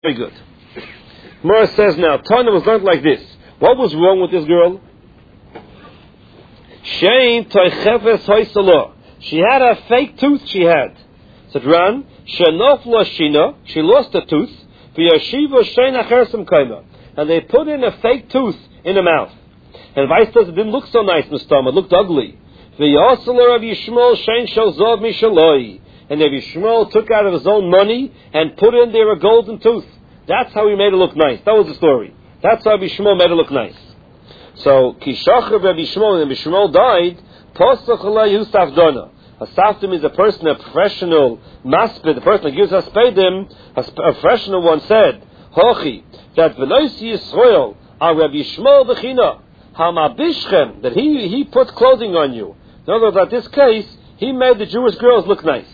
Very good. Mora says now, Tana was learned like this. What was wrong with this girl? Shein toichefes hoysalo. She had a fake tooth. She had. Said Ran, shenofla shina. She lost a tooth. V'yashiva shein achersim kaima. And they put in a fake tooth in the mouth. And Vice says it didn't look so nice in the stomach. It looked ugly. V'yasalo Rabbi Yishmael shein shalzov mishaloi. And Rabbi Yishmael took out of his own money and put in there a golden tooth. That's how he made it look nice. That was the story. That's how Rabbi Yishmael made it look nice. So, Kishachar Rabbi Yishmael, when Rabbi Yishmael died, Posach Alei Yusaf Dona. A saftim is a person, a professional maspid, the person that gives us paydim. A professional one said, Hochi, that Veloisi Yisrael, our Rabbi Yishmael Bechina, Hamabishchem, that he put clothing on you. In other words, in this case, he made the Jewish girls look nice.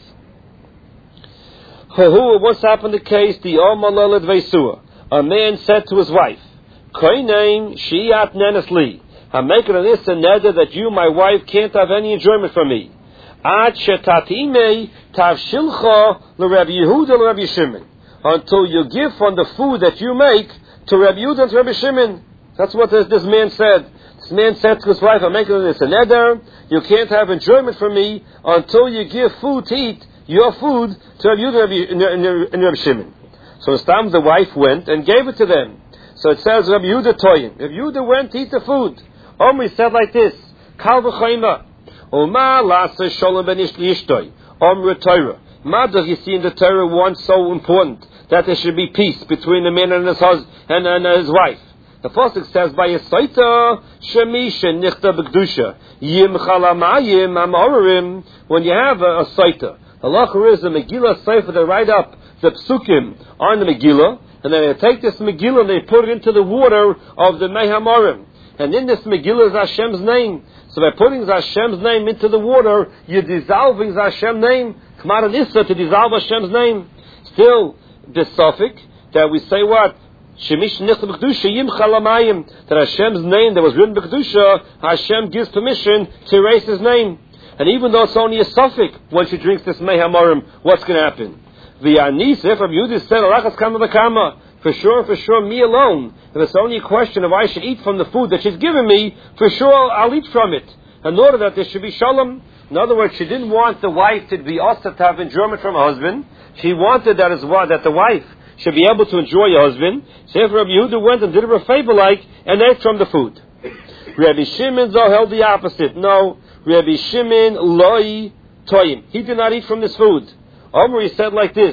What's happened in the case? The Omaleled Veisua. A man said to his wife, Koinein Shiat Nenesli. I'm making an issa neder that you, my wife, can't have any enjoyment from me. Ad shetatime tavshilcha l'Rabbi Yehuda l'Rabbi Shimon. Until you give from the food that you make to Rabbi Yehuda and to Rabbi Shimon. That's what this man said. This man said to his wife, I'm making an issa neder. You can't have enjoyment from me until you give food to eat, your food, to Rabbi Yehuda and Rabbi Shimon. So the wife went and gave it to them. So it says Rabbi Yehuda Toyin. Rabbi Yehuda went to eat the food. Omri said like this: Kal v'chayma, Oma lasa shalom ben ish liyishtoi. Omri Torah. Ma does you see in the Torah one so important that there should be peace between the man and his husband and his wife. The pasuk says by Yisaita shemisha nichta b'kedusha yim chalamayim amorim. When you have a saita, halacha is the Megillah Sefer. They write up the psukim on the Megillah. And then they take this Megillah and they put it into the water of the Mei Hamorim. And in this Megillah is Hashem's name. So by putting Hashem's name into the water, you're dissolving Hashem's name. K'mar Nissa, to dissolve Hashem's name. Still, the suffix that we say what? Shemish Nichta B'Kedusha Yim Chalamayim. That Hashem's name that was written B'Kedusha, Hashem gives permission to erase His name. And even though it's only a suffix, once you drink this Mei Hamorim, what's going to happen? V'yanisef, Rabbi Yehuda said, Alachas kama v'kama. For sure, me alone. If it's only a question of I should eat from the food that she's given me, for sure I'll eat from it. In order that there should be shalom. In other words, she didn't want the wife to be also to have enjoyment from her husband. She wanted that the wife should be able to enjoy her husband. So if Rabbi Yehuda went and did her a favor like, and ate from the food. Rabbi Shimon though held the opposite. No, Rabbi Shimon loi toyim. He did not eat from this food. Omri said like this: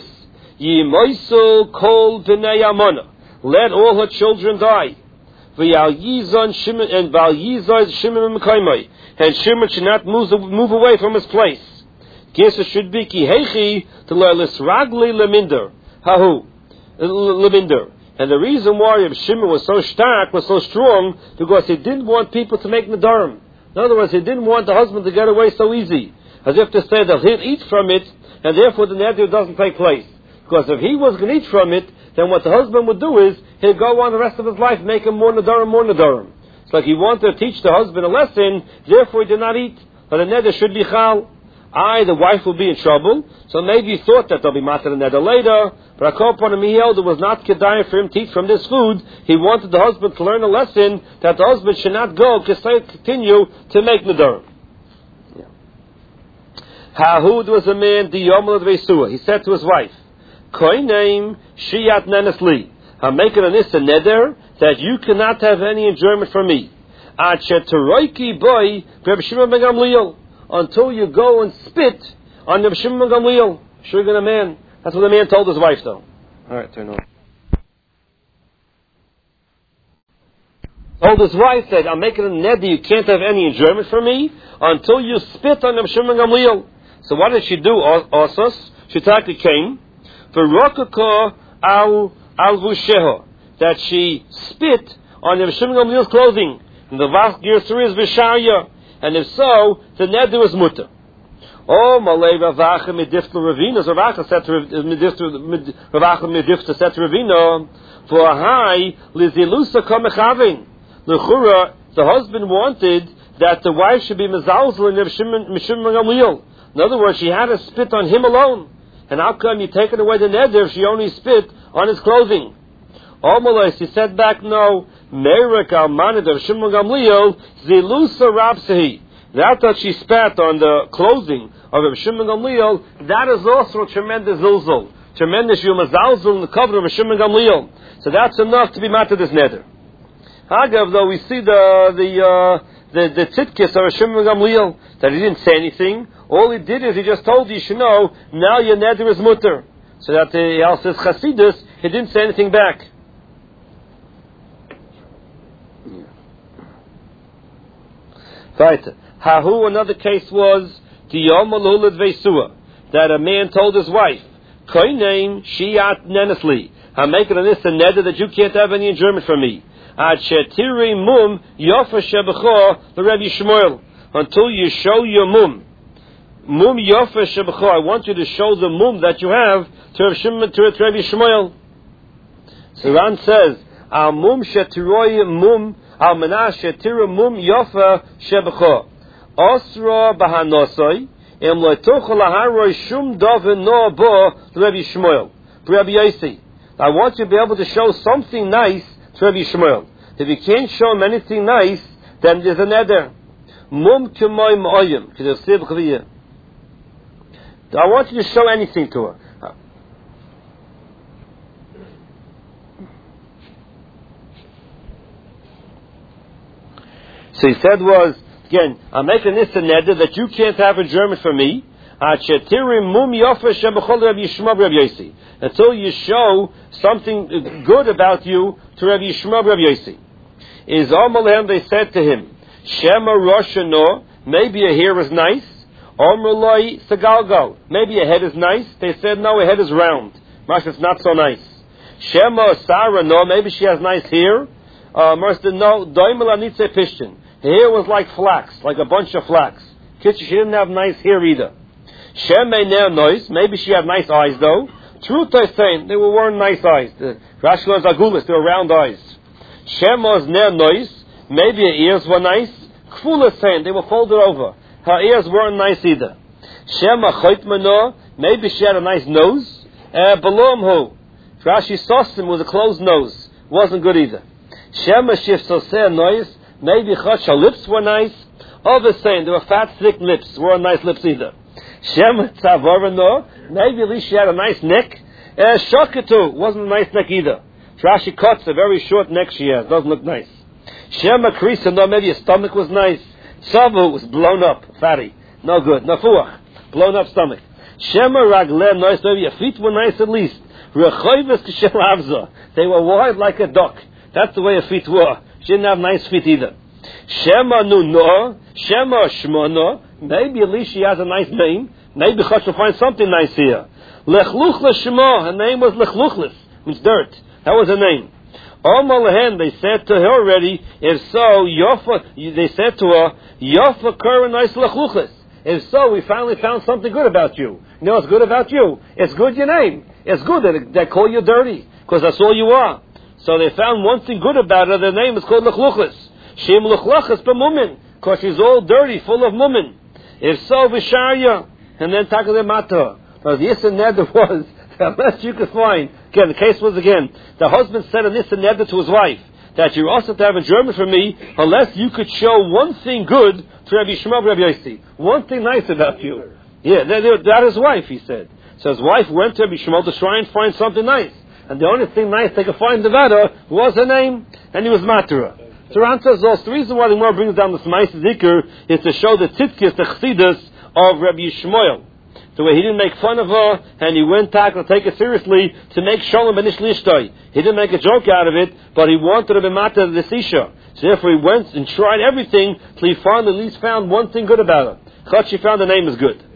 Yimoisel kol b'nei Amona. Let all her children die. V'yal yizon Shimon and val yizon Shimon m'kaymai. And Shimon should not move away from his place. Guess it should be ki heichi to le'lis ragli leminder hahu leminder. And the reason why Reb Shimon was so stark, was so strong, because he didn't want people to make nedarim. In other words, he didn't want the husband to get away so easy, as if to say that he'll eat from it, and therefore the neder doesn't take place. Because if he was going to eat from it, then what the husband would do is, he'd go on the rest of his life making more nedarim. It's like he wanted to teach the husband a lesson, therefore he did not eat. But the neder should be chal. The wife will be in trouble. So maybe he thought that they'll be matter the neder later. But upon him, he held it was not kedai for him to eat from this food. He wanted the husband to learn a lesson that the husband should not go, continue to make nedarim. Hahud was a man, the Yomel Veisua. He said to his wife, Koineim Shiat Nenesli. I'm making an issa neder that you cannot have any enjoyment from me. Ad sheteroiki boy Reb Shimon ben Gamliel. Until you go and spit on Reb Shimon ben Gamliel. Sure a man. That's what the man told his wife though. Alright, turn on. Told his wife that I'm making a neder you can't have any enjoyment from me until you spit on Reb Shimon ben Gamliel. So what did she do, Osos? She actually came, V'rokaka al-vusheha, that she spit on Reb Shimon Gamliel's clothing. And the vast gear is Vishaya. And if so, the neder was mutter. Oh, Malay Ravacha Medifta Ravina. So Ravacha said to Ravacha Medifta said to Ravina, for a high, Lizilusa Kamechavin. L'chura, the husband wanted that the wife should be mezalzel in Reb Shimon Gamliel. In other words, she had to spit on him alone. And how come you taken away the neder if she only spit on his clothing? Omalais, he said back, no. Merik al-manid of Shimon Gamliel, zilusa rabsehi. That she spat on the clothing of Rav Shimon Gamliel, that is also a tremendous zilzul. Tremendous yumazalzul in the cover of Rav Shimon Gamliel. So that's enough to be matter this neder. Hagav, though, we see the titkis of Rav Shimon Gamliel, that he didn't say anything. All he did is he just told you should know, now your neder is mutter. So that the Yal says Chasidus, he didn't say anything back. Right. Hahu, another case was that a man told his wife, Koinein Shiat Nenesli, I'm making this a neder that you can't have any enjoyment from me. Ad Shetiri Mum Yofa Shebecho the Rebbe Shmuel. Until you show your mum. Mum Yofa Shebecho. I want you to show the mum that you have to Rebbe Shmuel. So Ran says, Al Mum Shetiroy Mum Al Menah Shetira Mum Yofa Shebecho. Osra Bahanosoi. I want you to be able to show something nice to Rabbi Shmuel. If you can't show him anything nice, then there's a neder. I want you to show anything to her. So he said was, again, I'm making this a neder that you can't have enjoyment from me. Until you show something good about you to Rabbi Yishmael Rabbi Yossi. Is Omalhem, they said to him, Shema Roshano, maybe a hair is nice. Omaloi Sagalgo, maybe a head is nice. They said, no, a head is round. Mash, it's not so nice. Shema Sarah, no, maybe she has nice hair. Mercer, no, Doimela Nitze Pishtin. Her hair was like flax, like a bunch of flax. She didn't have nice hair either. Shemei Ner Nois, maybe she had nice eyes though. Truth I say, they weren't nice eyes. The Rashi learns Agulis, they were round eyes. Shemos Ner Nois, maybe her ears were nice. Kfula saying, they were folded over. Her ears weren't nice either. Shema Choitmano, maybe she had a nice nose. Belom Hu, Rashi Sosim with a closed nose, wasn't good either. Shema Shif Soseh Nois, maybe her lips were nice. Others saying, they were fat, thick lips, weren't nice lips either. Shem Tzavorano, maybe at least she had a nice neck. Shokatu, wasn't a nice neck either. Rashi cuts a very short neck she has, doesn't look nice. Shema Krisa, no, maybe her stomach was nice. Savu was blown up, fatty, no good. Nafuach, blown up stomach. Shema Ragle, nice, maybe her feet were nice at least. Rechoivas Kishel Avza, they were wide like a duck. That's the way her feet were. She didn't have nice feet either. Shema Nuno, Shema Shmono, maybe at least she has a nice name. Maybe she'll find something nice here. Lechluchles Shema, her name was Lechluchles, means dirt. That was her name. Omalehen, they said to her already, if so, Yofa, they said to her, Yofa Kura nice Lechluchles. If so, we finally found something good about you. You know what's good about you? It's good your name. It's good that they call you dirty, because that's all you are. So they found one thing good about her, their name is called Lechluchles. Shem Lechluchles b'mumin, because she's all dirty, full of mumin. If so, Visharya, and then Takale Mata. But the Yisra Neder was, the best you could find, again, the case was again, the husband said an Yisra Neder to his wife, that you're also to have enjoyment from me, unless you could show one thing good to Rabbi Shmuel Rabbi Yossi. One thing nice about you. Yeah, that is his wife, he said. So his wife went to Rabbi Shmuel to try and find something nice. And the only thing nice they could find about her was her name, and he was Matara. So Ran says also, the reason why the Gemara brings down the Smais Zikr is to show the tzidkis, the chassidus of Rabbi Yishmael. The way he didn't make fun of her, and he went back to take it seriously to make Shalom ben Ishlishtai. He didn't make a joke out of it, but he wanted to be matter the Sisha. So therefore he went and tried everything till he finally at least found one thing good about her. Chad, she found the name is good.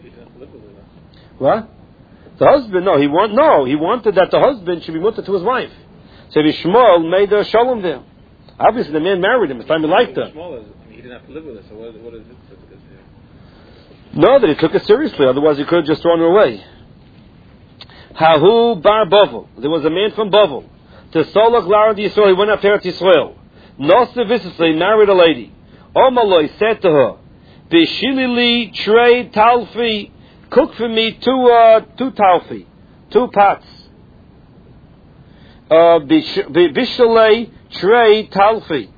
What? The husband, he wanted that the husband should be mutter to his wife. So Yishmael made a Shalom there. Obviously, the man married him. It's time he liked her. He didn't have to live with her. So what is it? No, that he took it seriously. Otherwise, he could have just thrown her away. Hahu bar Bavel. There was a man from Bavel. To Solach Lara Yisrael, he went up to Eretz Yisrael. Nosa viciously married a lady. Omaloi said to her, Bishilili trade talfi. Cook for me two talfi, 2 pots. Bishalei trei talfi.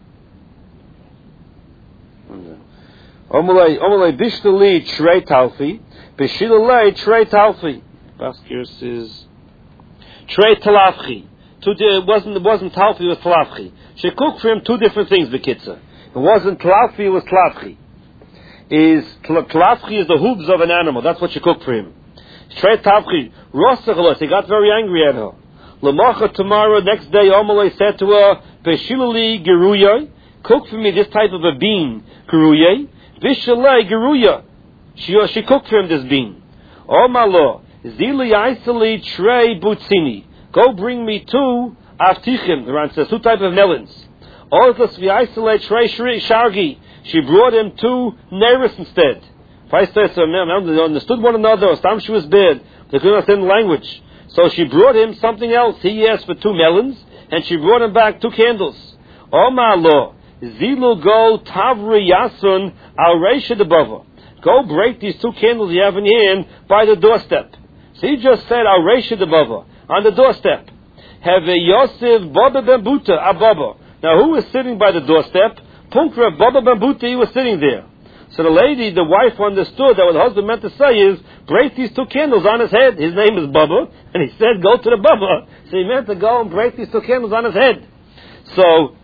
Omalei bishtali trei talfi. Bishalei trei talfi. Baskirs is trei talafchi. It wasn't talfi, it was talafchi. She cooked for him 2 different things, Bekitza. It wasn't talfi, it was talafchi. Talafchi is the hooves of an animal. That's what she cooked for him. Trei talafchi. Rosachalos, he got very angry at her. Lamacha tomorrow, next day, Omalei said to her, Beshilali geruya, cook for me this type of a bean, geruya. Vishalei geruya. She cooked for him this bean. Omalo, zili aisali trei butzini. Go bring me 2 avtichim. The Ran says 2 types of melons. Ozlas v'aisale trei shargi. She brought him 2 neris instead. If I say so, they understood one another, or some she was bad. They couldn't understand the language. So she brought him something else. He asked for 2 melons, and she brought him back 2 candles. Omalo, zilu go tavri yasun al reisha debava. Go break these 2 candles you have in your hand by the doorstep. So he just said al reisha debava, on the doorstep. Have a Yosef Baba Bambuta Ababa. Now who was sitting by the doorstep? Punkra Baba Bambuta, he was sitting there. So the wife understood that what the husband meant to say is, break these 2 candles on his head. His name is Baba, and he said, go to the Baba. So he meant to go and break these 2 candles on his head. So,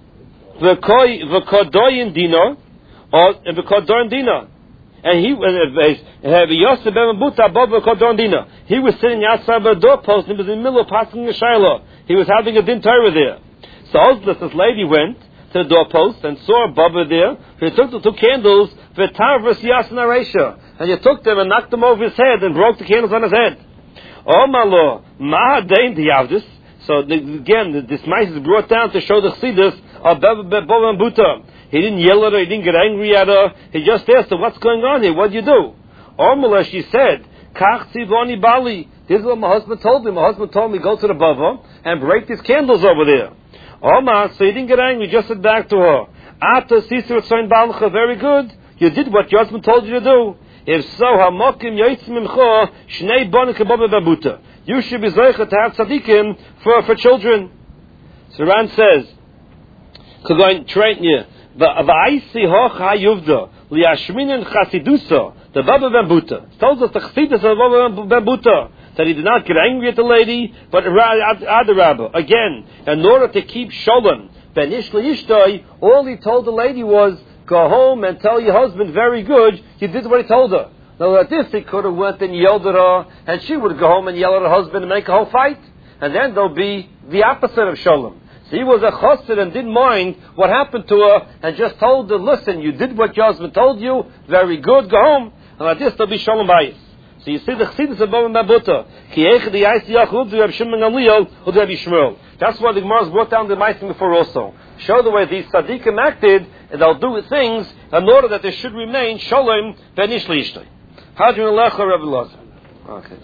V'kodoyin dina, or V'kodoyin dina. And he was sitting outside the doorpost, and he was in the middle of passing the Shiloh. He was having a din Torah there. So this lady went to the doorpost and saw Baba there. He took the 2 candles, and he took them and knocked them over his head and broke the candles on his head. Oh my Lord, Mahadain Diavdis. So again, this mice is brought down to show the chsidus of Baba and Buta. He didn't yell at her, he didn't get angry at her. He just asked her, what's going on here? What do you do? Omala, she said, Kach tzivoni bali. This is what my husband told me. My husband told me, go to the Bava and break these candles over there. Omar, so he didn't get angry, just said back to her, Ata sisir tzoin balcha, very good. You did what your husband told you to do. If so, hamokim yoitz mimcha, shnei bonika baba babuta. You should be zeicha to have tzaddikim for children. So Ran says, Kagoin train you. V'aisi hoch hayuvda liashminin chasidusa the Baba Bambuta. It tells us the chassidus of Baba Bambuta that he did not get angry at the lady, but adarabba. Again, in order to keep sholem ben ish leishtoi, all he told the lady was, go home and tell your husband, very good, you did what he told her. Now at this, he could have went and yelled at her, and she would go home and yell at her husband and make a whole fight, and then there'll be the opposite of sholem. So he was a chassid and didn't mind what happened to her, and just told her, listen, you did what your husband told you, very good, go home, and like this there'll be shalom bayis. So you see the chassidus of Baba Mabuta. That's why the Gemara brought down the ma'asim before also. Show the way these tzaddikim acted, and they'll do things in order that there should remain shalom ben ish leishtoi. Hadron Alecha Rabbi Lazar. Okay.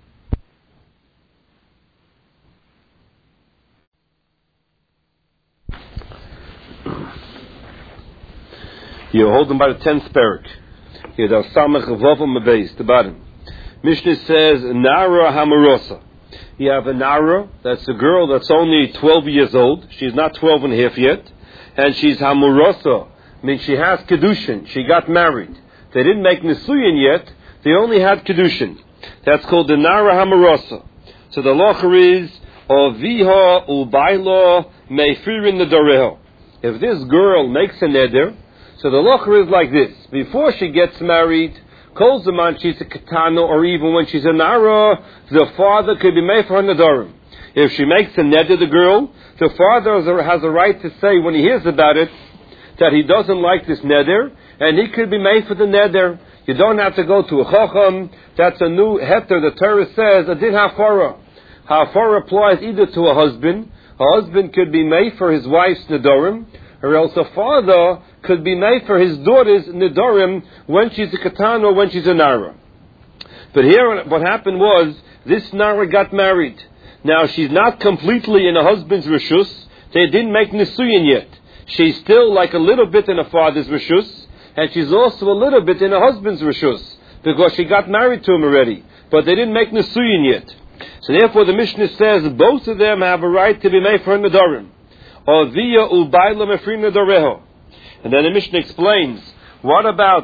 You hold them by the 10th parak. Here, the Samach Vavam Beis, the bottom. Mishnah says, Nara Hamarosa. You have a Nara, that's a girl that's only 12 years old. She's not 12 and a half yet. And she's Hamarosa. Means she has Kedushin. She got married. They didn't make Nisuyin yet. They only had Kedushin. That's called the Nara Hamarosa. So the locher is, Oviha Ubailo Meifirin Nedareho. If this girl makes a neder, so the locher is like this. Before she gets married, Kol Zaman she's a katana, or even when she's a nara, the father could be made for her nedarim. If she makes a neder, the girl, the father has a right to say when he hears about it that he doesn't like this neder, and he could be made for the neder. You don't have to go to a chacham. That's a new heter. The Torah says a din hafara. Hafara applies either to a husband. A husband could be made for his wife's nedarim, or else a father could be made for his daughter's nedarim when she's a katana or when she's a nara. But here what happened was, this nara got married. Now she's not completely in a husband's reshus. They didn't make nisuyin yet. She's still like a little bit in a father's reshus, and she's also a little bit in a husband's reshus. because she got married to him already, but they didn't make Nisuyin yet. So therefore the Mishnah says both of them have a right to be made for Nedarim. Or Via Ubayla Mefrim Nedareho. And then the Mishnah explains, what about